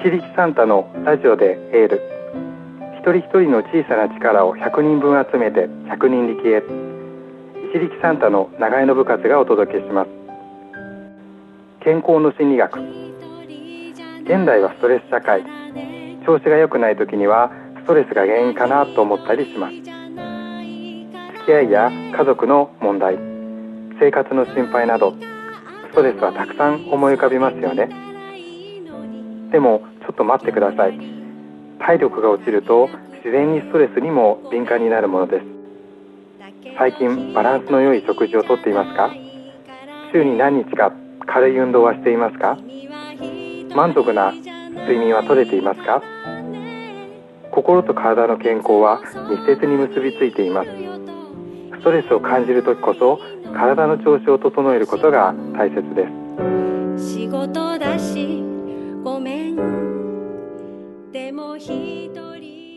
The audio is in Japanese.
一力サンタのラジオでエール。一人一人の小さな力を100人分集めて100人力へ。一力サンタの長江の部活がお届けします。健康の心理学。現代はストレス社会。調子が良くない時にはストレスが原因かなと思ったりします。付き合いや家族の問題、生活の心配など、ストレスはたくさん思い浮かびますよね。でもちょっと待ってください。体力が落ちると自然にストレスにも敏感になるものです。最近バランスの良い食事をとっていますか？週に何日か軽い運動はしていますか？満足な睡眠はとれていますか？心と体の健康は密接に結びついています。ストレスを感じるときこそ体の調子を整えることが大切です。 仕事だしごめんでも一人